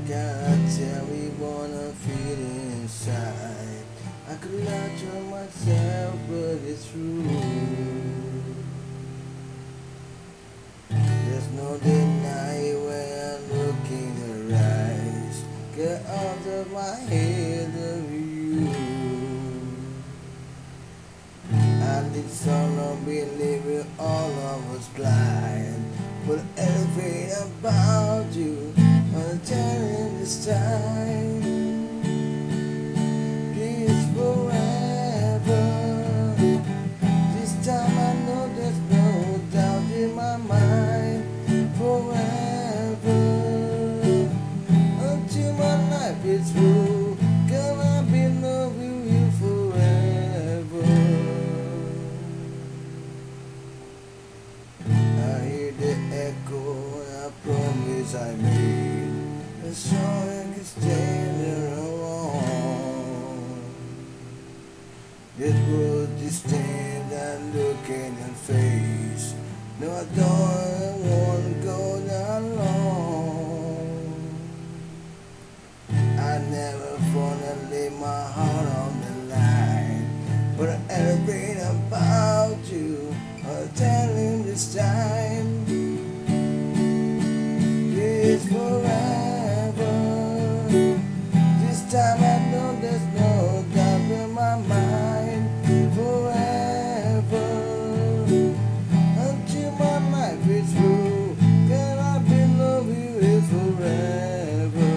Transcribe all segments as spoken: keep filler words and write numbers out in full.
Gotta tell me what I'm feeling inside. I could lie to myself, but it's true. There's no denying when I'm looking in her eyes. Get out of my head of you. I did some not believing all of us blind. But everything about you, I'm telling this time, it's forever. This time I know there's no doubt in my mind. Forever, until my life is through, girl, I've been loving you forever. I hear the echo, I promise I made. The song is standing alone. It would just stand and look in your face. No, I don't want to go down alone. I never wanna lay my heart on the line, but everything about you, I'll tell him this time, it's forever. This time I know there's no doubt in my mind. Forever, until my life is through, girl, I've been loving you forever.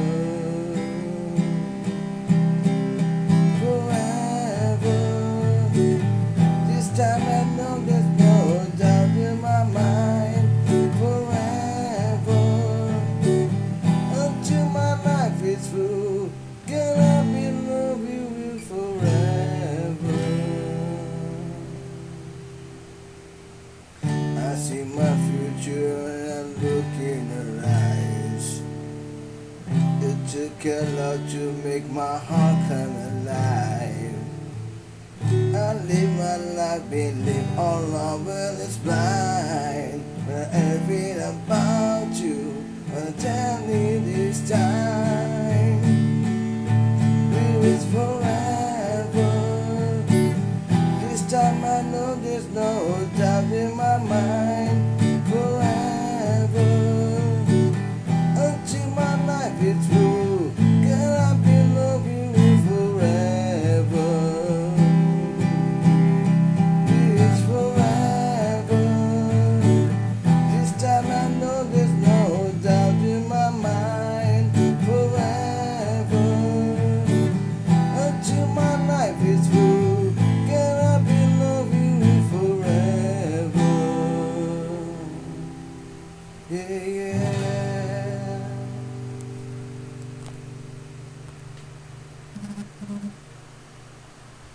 Forever, this time I know there's no doubt in my mind. Forever, until my life is through, girl, I've been loving you forever. I see my future and I look in her eyes. It took a lot to make my heart come alive. I live my life, believe all of it is blind, but everything about